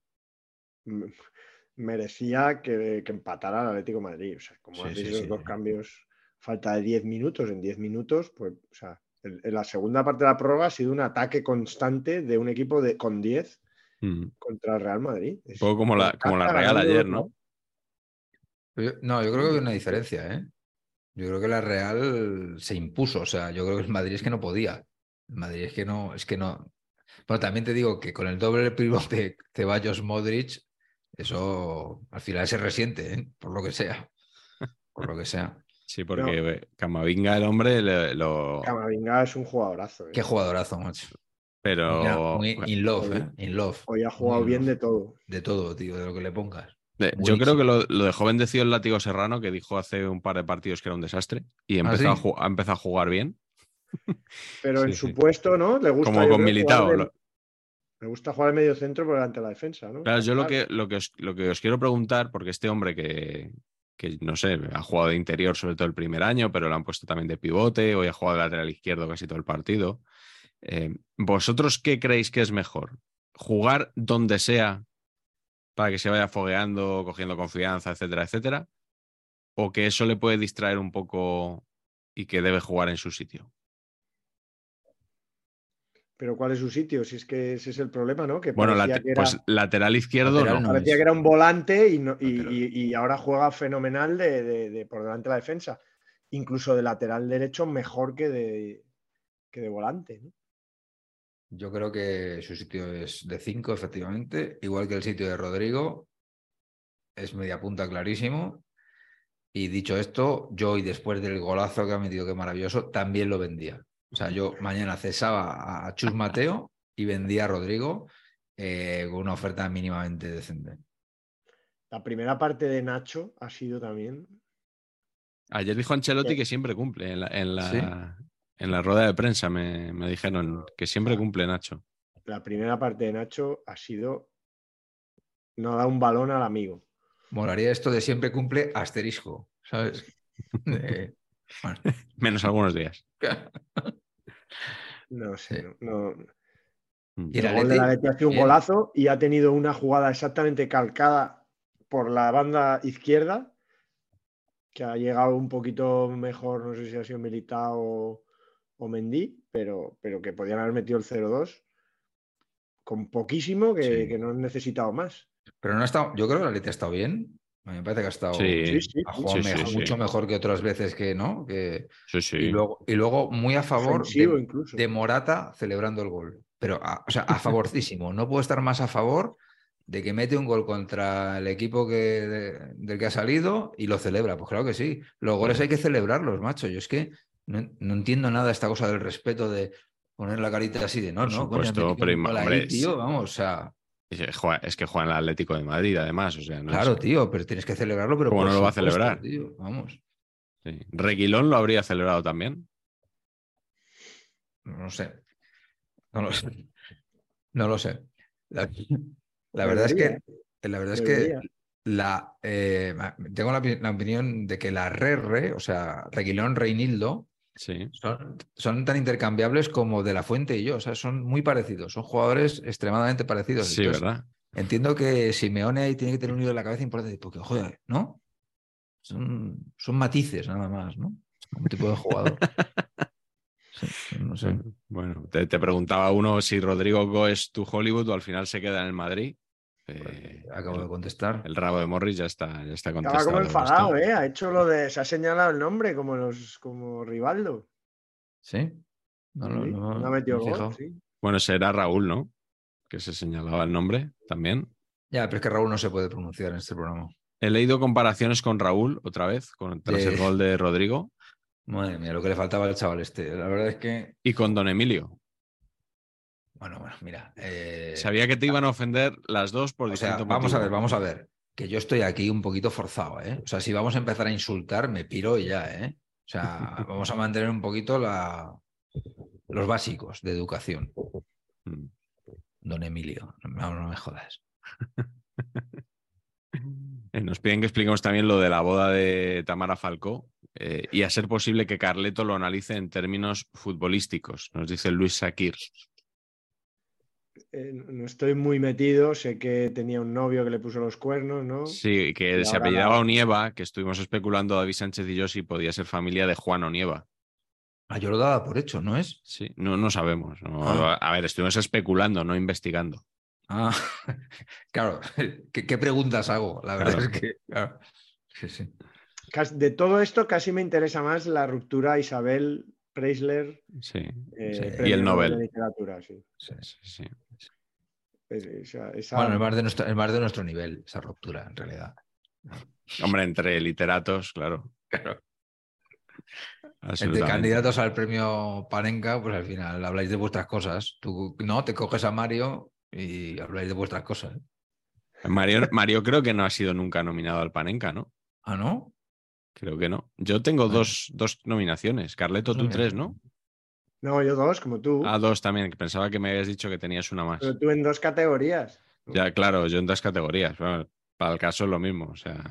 m- merecía que, que empatara el Atlético de Madrid. O sea, como Sí, hacéis sí, esos sí, dos sí. cambios, falta de diez minutos, en diez minutos, pues, o sea, en, en la segunda parte de la prórroga ha sido un ataque constante de un equipo de, con diez Mm. contra el Real Madrid. Un Es poco como el la, como la Barça Real ganando ayer, dos a uno. ¿no? Pero yo- no, yo creo que hay una diferencia, ¿eh? Yo creo que la Real se impuso. O sea, yo creo que el Madrid es que no podía. El Madrid es que no, es que no. Bueno, también te digo que con el doble pivote Ceballos Modric, eso al final se resiente, ¿eh? Por lo que sea. Por lo que sea. Sí, No, porque eh, Camavinga, el hombre, le- lo. Camavinga es un jugadorazo. Qué ¿eh? jugadorazo, macho. Muy, Pero muy in love, Hoy, ¿eh? In love. hoy ha Muy jugado in bien love. de todo. De todo, tío, de lo que le pongas. eh, yo creo Buenísimo. que lo, lo dejó bendecido el látigo Serrano, que dijo hace un par de partidos que era un desastre, y ¿Ah, empezó, a, sí? ju- ha empezado a jugar bien. Pero en Sí, su sí. puesto, ¿no? Le gusta, Como yo con creo, jugar Militao. de, Lo- le gusta jugar de medio centro por delante de la defensa, ¿no? Claro, Está yo lo claro. que, lo que, os, lo que os quiero preguntar, porque este hombre que, que, no sé, ha jugado de interior sobre todo el primer año, pero lo han puesto también de pivote, hoy ha jugado de lateral izquierdo casi todo el partido. Eh, ¿Vosotros qué creéis que es mejor? ¿Jugar donde sea para que se vaya fogueando, cogiendo confianza, etcétera, etcétera? ¿O que eso le puede distraer un poco y que debe jugar en su sitio? Pero ¿cuál es su sitio? Si es que ese es el problema, ¿no? Que Bueno, parecía late- que pues era, lateral izquierdo Lateral no. no parecía es. que era un volante y, no- y- Lateral. y- y ahora juega fenomenal de, de- de por delante de la defensa. Incluso de lateral derecho mejor que de, que de volante, ¿no? Yo creo que su sitio es de cinco, efectivamente. Igual que el sitio de Rodrigo. Es media punta clarísimo. Y dicho esto, yo y después del golazo que ha metido, que maravilloso, también lo vendía. O sea, yo mañana cesaba a Chus Mateo y vendía a Rodrigo eh, con una oferta mínimamente decente. La primera parte de Nacho ha sido también. Ayer dijo Ancelotti Eh, que siempre cumple. En la, en ¿Sí? la, en la rueda de prensa me, me dijeron que siempre o sea, cumple Nacho. La primera parte de Nacho ha sido no da un balón al amigo. Molaría esto de siempre cumple asterisco, ¿sabes? Eh, bueno, Menos algunos días. No sé, sí. no, no. Mm. Y el El gol de la Atleti, Leti ha sido un bien. golazo y ha tenido una jugada exactamente calcada por la banda izquierda, que ha llegado un poquito mejor, no sé si ha sido Militao o, o Mendy, pero, pero que podían haber metido el cero dos con poquísimo que, Sí. que no han necesitado más. Pero no ha estado, yo creo que el Atleti ha estado bien. A mí me parece que ha estado Sí, Sí, sí, ha sí. jugado sí, mejor- sí, mucho sí. mejor que otras veces que no. Que, Sí, sí. y, luego, y luego muy a favor Ofensivo de, incluso. de Morata celebrando el gol. Pero, a, o sea, a favorcísimo. No puedo estar más a favor de que mete un gol contra el equipo que, de- del que ha salido y lo celebra. Pues claro que sí. Los goles hay que celebrarlos, macho. Yo es que no, no entiendo nada esta cosa del respeto de poner la carita así de no, Por no, coño, has supuesto, metido pero un gol hombre, ahí, tío. Vamos, o sea, es que juega, es que juega en el Atlético de Madrid, además. O sea, no claro, es, tío, pero tienes que celebrarlo, pero ¿cómo por no lo va a supuesto, celebrar? tío. Vamos, Sí. Reguilón lo habría celebrado también. no sé. No lo sé. No lo sé. La, la verdad es Debería, que la verdad es que debería. la eh, tengo la, la opinión de que la Rerre, o sea, Reguilón, Reinildo, Sí. son, son tan intercambiables como De La Fuente y yo. O sea, son muy parecidos. Son jugadores extremadamente parecidos. Sí, Entonces, ¿verdad? entiendo que Simeone ahí tiene que tener un hilo en la cabeza importante, porque, joder, ¿no? Son, son matices nada más, ¿no? Un tipo de jugador. Sí, no sé. Bueno, bueno, te, te preguntaba uno si Rodrigo goes to Hollywood o al final se queda en el Madrid. Eh, Acabo el, de contestar. el rabo de Morris ya está, ya está Estaba contestado. como esto. enfadado, ¿eh? Ha hecho lo de. Se ha señalado el nombre como los como Rivaldo. ¿Sí? No, no, Sí, no, no ha no me metido he el gol, fijado. sí. Bueno, será Raúl, ¿no? Que se señalaba el nombre también. Ya, pero es que Raúl no se puede pronunciar en este programa. He leído comparaciones con Raúl otra vez, con, tras De- el gol de Rodrigo, Madre mía, lo que le faltaba al chaval este. La verdad es que, y con Don Emilio. bueno, bueno, mira. eh, Sabía que te iban a ofender las dos por O sea, distinto vamos a motivo. ver, vamos a ver. Que yo estoy aquí un poquito forzado, ¿eh? O sea, si vamos a empezar a insultar, me piro y ya, ¿eh? O sea, vamos a mantener un poquito la... los básicos de educación. Mm. Don Emilio, no, no me jodas. Eh, Nos piden que expliquemos también lo de la boda de Tamara Falcó eh, y a ser posible que Carleto lo analice en términos futbolísticos, nos dice Luis Sakir. Eh, no estoy muy metido, sé que tenía un novio que le puso los cuernos, ¿no? Sí, que Y se ahora apellidaba la- Onieva, que estuvimos especulando David Sánchez y yo si podía ser familia de Juan Onieva. Ah, yo lo daba por hecho, ¿no es? Sí, no, no sabemos. No. Ah. A ver, estuvimos especulando, no investigando. Ah, claro. ¿Qué, qué preguntas hago? La verdad Claro. es que, claro. Sí, sí. Cas- De todo esto casi me interesa más la ruptura Isabel Preisler, Sí, eh, Sí. premio y el Nobel de Nobel. literatura, sí. Sí. Sí, sí. Es- esa- esa- Bueno, es más, de nuestro, es más de nuestro nivel, esa ruptura, en realidad. Hombre, entre literatos, claro. Claro. Entre Absolutamente. candidatos al premio Panenka, pues al final habláis de vuestras cosas. Tú no te coges a Mario y habláis de vuestras cosas. Mario, Mario creo que no ha sido nunca nominado al Panenka, ¿no? ¿Ah, no? Creo que no. Yo tengo Bueno. dos, dos nominaciones. Carleto, Dos tú tres, ¿no? No, yo dos, como tú. Ah, dos también, que pensaba que me habías dicho que tenías una más. Pero tú en dos categorías. ¿no? Ya, claro, yo en dos categorías. Bueno, para el caso es lo mismo, o sea.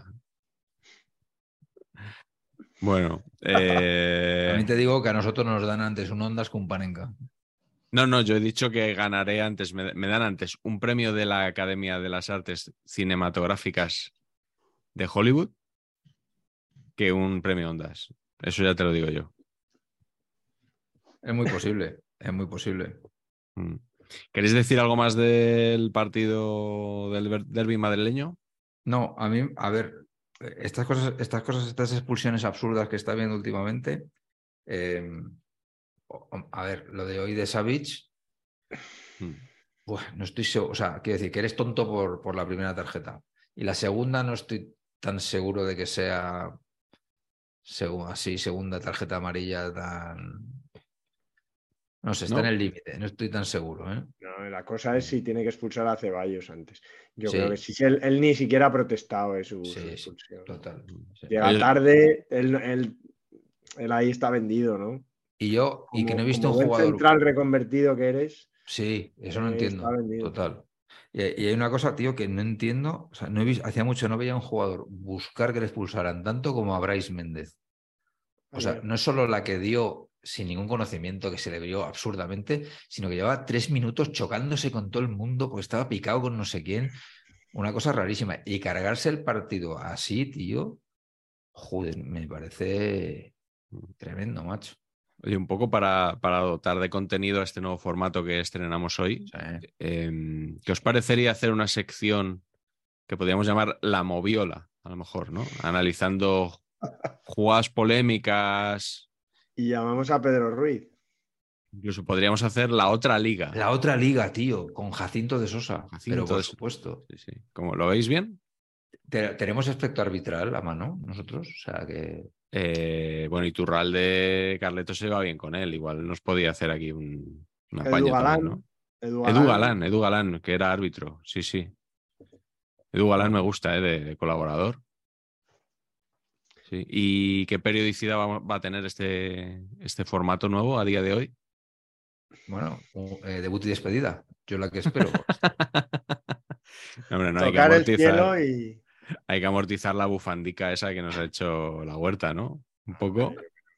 Bueno. eh, También te digo que a nosotros nos dan antes un Ondas que un Panenka. No, no, yo he dicho que ganaré antes, me, me dan antes un premio de la Academia de las Artes Cinematográficas de Hollywood que un premio Ondas. Eso ya te lo digo yo. Es muy posible, es muy posible. Mm. ¿Queréis decir algo más del partido del derbi madrileño? No, a mí, a ver, estas cosas, estas cosas, estas expulsiones absurdas que está viendo últimamente. eh, a ver, lo de hoy de Savic, Mm. pues no estoy seguro, o sea, quiero decir que eres tonto por, por la primera tarjeta. Y la segunda no estoy tan seguro de que sea segu- así, segunda tarjeta amarilla tan... No sé, está ¿No? en el límite, no estoy tan seguro, ¿eh? No, la cosa es si tiene que expulsar a Ceballos antes. Yo Sí. creo que sí, que él, él ni siquiera ha protestado de su, su Sí, sí, expulsión. total. Sí. Llega Oye, tarde, él, él, él ahí está vendido, ¿no? Y yo, y Como, que no he visto como un buen jugador... central reconvertido que eres. Sí, eso no eh, entiendo, está vendido. total. Y, y hay una cosa, tío, que no entiendo, o sea, no he visto, hacía mucho no veía un jugador buscar que le expulsaran tanto como a Brais Méndez. O sea, Ayer. no es solo la que dio sin ningún conocimiento, que se le vio absurdamente, sino que llevaba tres minutos chocándose con todo el mundo porque estaba picado con no sé quién. Una cosa rarísima. Y cargarse el partido así, tío, joder, me parece tremendo, macho. Oye, un poco para, para dotar de contenido a este nuevo formato que estrenamos hoy, Sí. eh, ¿qué os parecería hacer una sección que podríamos llamar La Moviola, a lo mejor, ¿no? Analizando jugadas polémicas, Y llamamos a Pedro Ruiz. incluso podríamos hacer La Otra Liga. La otra liga, tío, con Jacinto de Sosa. Jacinto pero por de Sosa. supuesto. Sí, sí. ¿Cómo, lo veis bien? Te- Tenemos aspecto arbitral a mano, nosotros. O sea que. Eh, bueno, Iturralde, Carleto se va bien con él. Igual nos podía hacer aquí un, un Edu apaño Galán. también, ¿no? Edu Edu Galán. Galán, Edu Galán, que era árbitro. Sí, sí. Edu Galán me gusta, ¿eh? De, de colaborador. Sí. ¿Y qué periodicidad va, va a tener este, este formato nuevo a día de hoy? Bueno, eh, debut y despedida. Yo la que espero. No, hombre, no hay que Tocar el amortizar. cielo y... Hay que amortizar la bufandica esa que nos ha hecho la Huerta, ¿no? Un poco.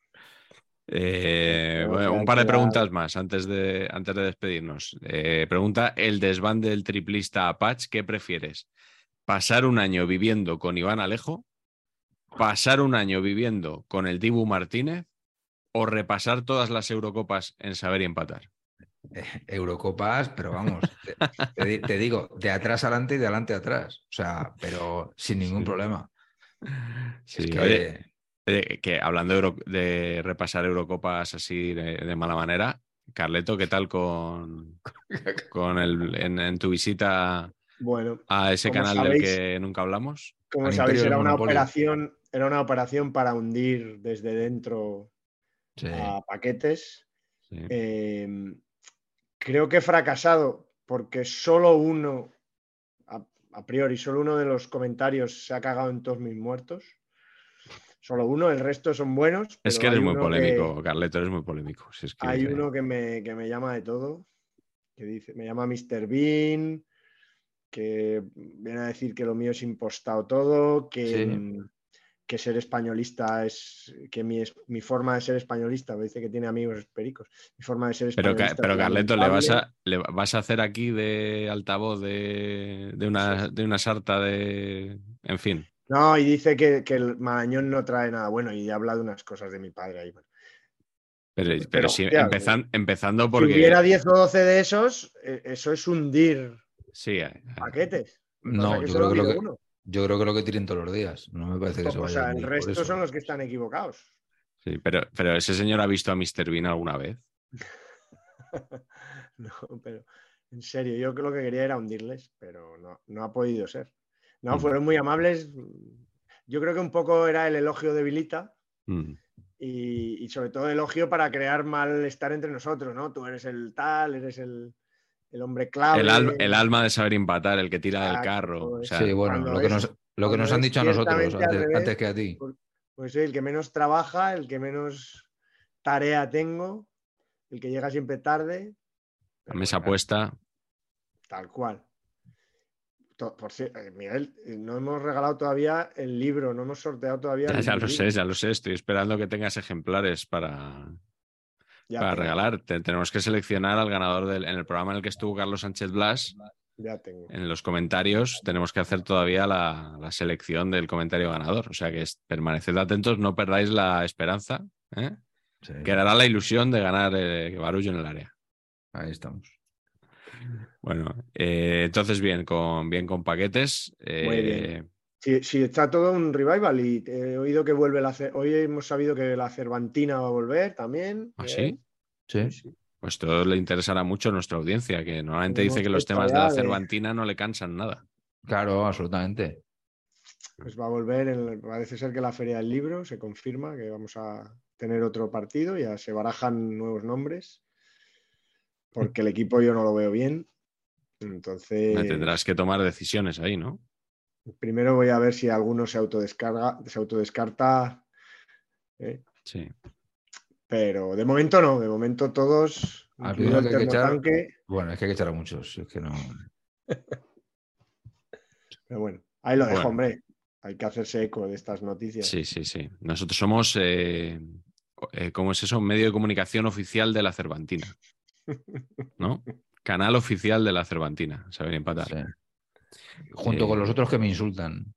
Eh, Creo bueno, que un hay par que de dar- preguntas más antes de, antes de despedirnos. Eh, pregunta el desván del triplista Apache, ¿qué prefieres? ¿Pasar un año viviendo con Iván Alejo? ¿Pasar un año viviendo con el Dibu Martínez? ¿O repasar todas las Eurocopas en saber y empatar? Eh, Eurocopas, pero vamos, te, te di- te digo, de atrás adelante y de adelante atrás. O sea, pero sin ningún Sí. problema. Sí, Es que. oye, eh, que hablando de, Euro- de repasar Eurocopas así de, de mala manera, Carleto, ¿qué tal con, con el, en, en tu visita Bueno, a ese como canal del sabéis, que nunca hablamos? como Al sabéis, imperio del era una monopolio. operación, era una operación para hundir desde dentro Sí. a Paquetes. Sí. Eh, creo que he fracasado porque solo uno, a, a priori, solo uno de los comentarios se ha cagado en todos mis muertos. Solo uno, el resto son buenos. Pero Es que eres hay muy uno polémico, que, Carleto, eres muy polémico. Si es que, hay que- uno que me, que me llama de todo, que dice, me llama mister Bean, que viene a decir que lo mío es impostado todo, que, Sí. que ser españolista es, que mi, mi forma de ser españolista, me dice que tiene amigos pericos, mi forma de ser Pero, españolista Ca- pero es Carleto, ¿le vas, lamentable. a, ¿le vas a hacer aquí de altavoz de, de, una, de una sarta de... En fin. No, y dice que, que el Marañón no trae nada bueno y habla de unas cosas de mi padre ahí. Bueno. Pero, pero, Pero, sí, hostia, empezan- empezando si porque... hubiera diez o doce de esos, eh, eso es hundir Sí, eh, paquetes. Lo que pasa No, es que yo solo creo ha que lo habido que. uno. Yo creo que lo que tiren todos los días. No me parece que se O vaya a sea, el hundir por resto eso. son los que están equivocados. sí, pero, pero ese señor ha visto a mister Bean alguna vez. No, pero en serio, yo lo que quería era hundirles, pero no, no ha podido ser. No, Mm. fueron muy amables. Yo creo que un poco era el elogio de Vilita Mm. y, y sobre todo elogio para crear malestar entre nosotros, ¿no? Tú eres el tal, eres el, el hombre clave. El, alma, el alma de saber empatar, el que tira del Exacto, carro. O pues, sea, Sí, bueno, cuando lo que es- nos, lo que cuando nos han es dicho a nosotros ciertamente al antes, revés, antes que a ti. Pues, pues sí, el que menos trabaja, el que menos tarea tengo, el que llega siempre tarde. la Pero mesa bueno, puesta. tal cual. To- Por cierto, eh, Miguel, eh, no hemos regalado todavía el libro, no hemos sorteado todavía Ya, el ya lo libro. sé, ya lo sé. Estoy esperando que tengas ejemplares para, Ya para tengo, regalar. Te- tenemos que seleccionar al ganador del, en el programa en el que estuvo Carlos Sánchez Blas. ya tengo. En los comentarios tenemos que hacer todavía la, la selección del comentario ganador. O sea que es- permaneced atentos, no perdáis la esperanza. ¿eh? Sí, Quedará la ilusión de ganar eh, Barullo en el área. ahí estamos. Bueno, eh, entonces bien con, bien con paquetes. eh, Muy bien. Si, si está todo un revival y he oído que vuelve la Ce- hoy hemos sabido que la Cervantina va a volver también. ¿Ah, Miguel. sí? Sí. Pues todo le interesará mucho a nuestra audiencia, que normalmente Tenemos dice que los fecha temas de la ya de- Cervantina no le cansan nada. Claro, absolutamente. Pues va a volver, el- parece ser que la Feria del Libro se confirma que vamos a tener otro partido, ya se barajan nuevos nombres, porque el equipo yo no lo veo bien. Entonces, Me tendrás que tomar decisiones ahí, ¿no? primero voy a ver si alguno se autodescarga, se autodescarta, ¿eh? Sí. Pero de momento no, de momento todos, Al incluido primero el que hay que echar. termotanque, Bueno, es que hay que echar a muchos. Es que no. pero bueno, ahí lo dejo, Bueno. hombre. Hay que hacerse eco de estas noticias. Sí, sí, sí. Nosotros somos, eh, eh, ¿cómo es eso? Un medio de comunicación oficial de la Cervantina, ¿no? Canal oficial de la Cervantina, saber empatar. Sí. Junto Eh, con los otros que me insultan.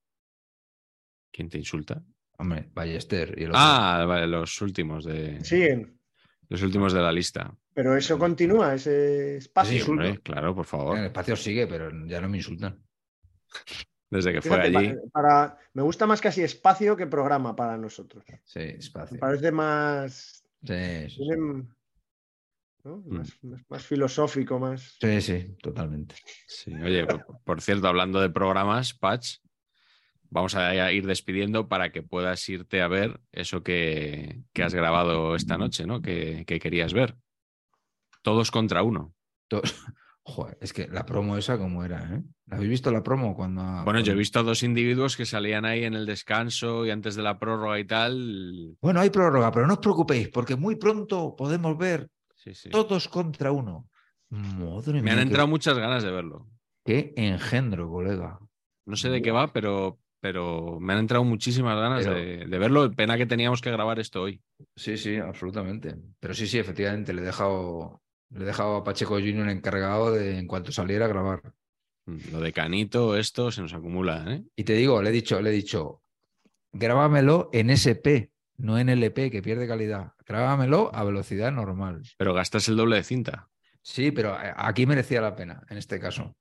¿Quién te insulta? Hombre, Ballester y el otro. Ah, vale, los últimos de... Siguen. Los últimos de la lista. Pero eso continúa, ese espacio. Sí, Hombre, claro, por favor. El espacio sigue, pero ya no me insultan. Desde que Fíjate, fue allí. Para, para- me gusta más casi espacio que programa para nosotros. Sí, espacio. Me parece más, Sí, sí, sí. tiene- ¿no? más, más- más filosófico, más. Sí, sí, totalmente. Sí. Oye, por, por cierto, hablando de programas, Patch, vamos a ir despidiendo para que puedas irte a ver eso que, que has grabado esta noche, ¿no? Que, que querías ver. Todos contra uno. To- Joder, es que la promo esa como era, ¿eh? ¿La habéis visto la promo cuando? Bueno, yo he cuando- visto a dos individuos que salían ahí en el descanso y antes de la prórroga y tal. Bueno, hay prórroga, pero no os preocupéis, porque muy pronto podemos ver Sí, sí. todos contra uno. Madre Me mía, han qué- entrado muchas ganas de verlo. qué engendro, colega. No sé de qué va, pero, pero me han entrado muchísimas ganas Pero- de, de verlo. Pena que teníamos que grabar esto hoy. Sí, sí, absolutamente. Pero sí, sí, efectivamente, le he dejado, le he dejado a Pacheco junior encargado de, en cuanto saliera, a grabar. Lo de Canito, esto se nos acumula, ¿eh? Y te digo, le he dicho, le he dicho, grábamelo en S P, no en L P, que pierde calidad. Grábamelo a velocidad normal. Pero gastas el doble de cinta. Sí, pero aquí merecía la pena, en este caso.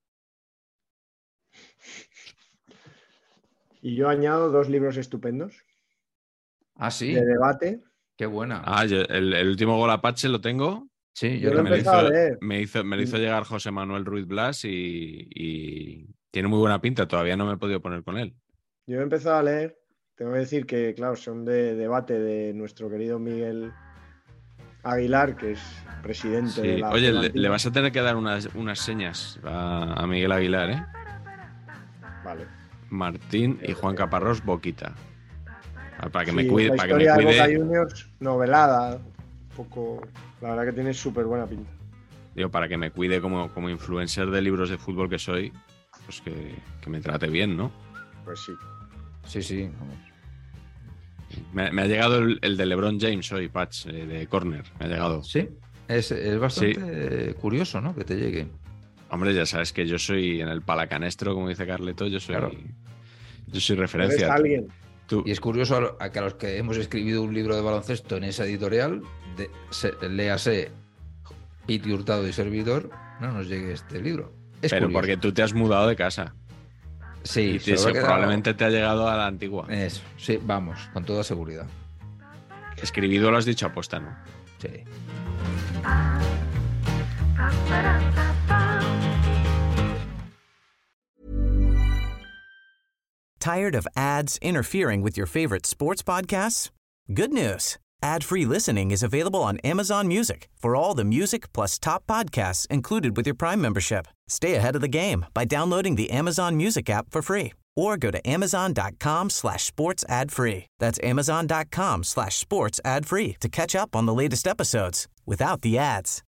Y yo añado dos libros estupendos Ah, sí, de debate. qué buena. Ah, yo- el, el último gol Apache lo tengo. sí, yo yo lo he Me lo, también. empezado a hizo, leer. me, hizo, me lo hizo llegar José Manuel Ruiz Blas y, y tiene muy buena pinta. Todavía no me he podido poner con él. Yo he empezado a leer. Tengo que decir que, claro, son de debate de nuestro querido Miguel Aguilar, que es presidente Sí. de la. Oye, le, Celantina. le vas a tener que dar unas, unas señas a, a Miguel Aguilar, ¿eh? Vale. Martín y Juan Caparrós, Boquita. Para que me Sí, cuide, la para que me historia de Boca cuide. Juniors, novelada. Un poco. La verdad que tiene súper buena pinta. Digo, para que me cuide como, como influencer de libros de fútbol que soy, pues que, que me trate bien, ¿no? Pues sí. Sí, sí, vamos. Me, me ha llegado el, el de LeBron James hoy, Patch, eh, de Corner. Me ha llegado. Sí, es, es bastante curioso, ¿no? Que te llegue. Hombre, ya sabes que yo soy en el palacanestro, como dice Carleto, yo soy, Claro. yo soy Eres referencia. alguien. Tú, Y es curioso a, lo- a que a los que hemos escrito un libro de baloncesto en esa editorial, de, se, léase Piti Hurtado y Servidor, no nos llegue este libro. Es pero curioso. porque tú te has mudado de casa. Sí, y se te- lo habrá quedado- probablemente te ha llegado a la antigua. Eso, sí, vamos, con toda seguridad. Escribido lo has dicho aposta, ¿no? Sí. Tired of ads interfering with your favorite sports podcasts? Good news. Ad-free listening is available on Amazon Music for all the music plus top podcasts included with your Prime membership. Stay ahead of the game by downloading the Amazon Music app for free or go to amazon.com slash sports ad free. That's amazon.com slash sports ad free to catch up on the latest episodes without the ads.